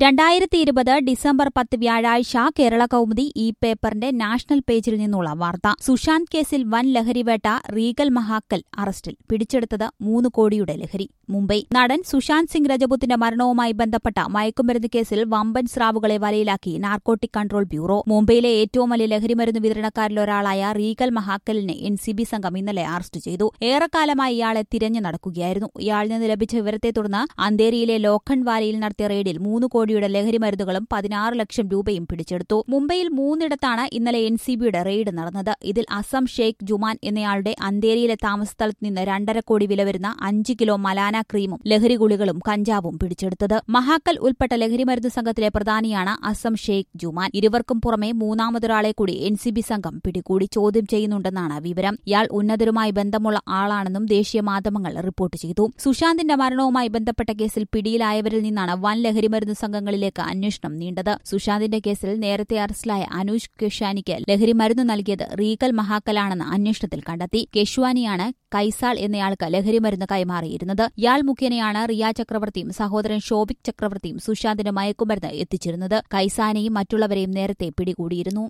2020 December 10 വ്യാഴാഴ്ച കേരള കൗമുദി ഈ പേപ്പറിന്റെ നാഷണൽ പേജിൽ നിന്നുള്ള വാർത്ത. സുശാന്ത് കേസിൽ വൻ ലഹരിവേട്ട, റീഗൽ മഹാക്കൽ അറസ്റ്റിൽ. പിടിച്ചെടുത്തത് 3 കോടിയുടെ ലഹരി. മുംബൈ. നടൻ സുശാന്ത് സിംഗ് രജപുത്തിന്റെ മരണവുമായി ബന്ധപ്പെട്ട മയക്കുമരുന്ന് കേസിൽ വമ്പൻ സ്രാവുകളെ വലയിലാക്കി നാർക്കോട്ടിക് കൺട്രോൾ ബ്യൂറോ. മുംബൈയിലെ ഏറ്റവും വലിയ ലഹരിമരുന്ന് വിതരണക്കാരിലൊരാളായ റീഗൽ മഹാക്കലിനെ എൻസിബി സംഘം ഇന്നലെ അറസ്റ്റ് ചെയ്തു. ഏറെക്കാലമായി ഇയാളെ തിരഞ്ഞു നടക്കുകയായിരുന്നു. ഇയാളിൽ നിന്ന് ലഭിച്ച വിവരത്തെ തുടർന്ന് അന്തേരിയിലെ ലോഖണ്ഡ് വാലിയിൽ നടത്തിയ റെയ്ഡിൽ 3 കോടിയുടെ ലഹരിമരുന്നുകളും 16 ലക്ഷം രൂപയും പിടിച്ചെടുത്തു. മുംബൈയിൽ 3 ഇന്നലെ എൻസിബിയുടെ റെയ്ഡ് നടന്നത്. ഇതിൽ അസം ഷെയ്ഖ് ജുമാൻ എന്നയാളുടെ അന്തേരിയിലെ താമസസ്ഥലത്ത് നിന്ന് 2.5 കോടി വില വരുന്ന 5 കിലോ മലാന ക്രീമും ലഹരി ഗുളികളും കഞ്ചാവും പിടിച്ചെടുത്തത്. മഹാക്കൽ ഉൾപ്പെട്ട ലഹരിമരുന്ന് സംഘത്തിലെ പ്രധാനിയാണ് അസം ഷെയ്ഖ് ജുമാൻ. ഇരുവർക്കും പുറമെ മൂന്നാമതൊരാളെ കൂടി എൻസിബി സംഘം പിടികൂടി ചോദ്യം ചെയ്യുന്നുണ്ടെന്നാണ് വിവരം. ഇയാൾ ഉന്നതരുമായി ബന്ധമുള്ള ആളാണെന്നും ദേശീയ മാധ്യമങ്ങൾ റിപ്പോർട്ട് ചെയ്തു. സുശാന്തിന്റെ മരണവുമായി ബന്ധപ്പെട്ട കേസിൽ പിടിയിലായവരിൽ നിന്നാണ് വൻ ലഹരിമരുന്ന് സംഘങ്ങളിലേക്ക് അന്വേഷണം നീണ്ടത്. സുശാന്തിന്റെ കേസിൽ നേരത്തെ അറസ്റ്റിലായ അനൂജ് കെഷ്വാനിക്ക് ലഹരിമരുന്ന് നൽകിയത് റീഗൽ മഹാക്കലാണെന്ന് അന്വേഷണത്തിൽ കണ്ടെത്തി. കെഷ്വാനിയാണ് കൈസാൾ എന്നയാൾക്ക് ലഹരിമരുന്ന് കൈമാറിയിരുന്നത്. ഇയാൾ മുഖേനയാണ് റിയ ചക്രവർത്തിയും സഹോദരൻ ഷോഭിക് ചക്രവർത്തിയും സുശാന്തിന്റെ മയക്കുമരുന്ന് എത്തിച്ചിരുന്നത്. കൈസാനെയും മറ്റുള്ളവരെയും നേരത്തെ പിടികൂടിയിരുന്നു.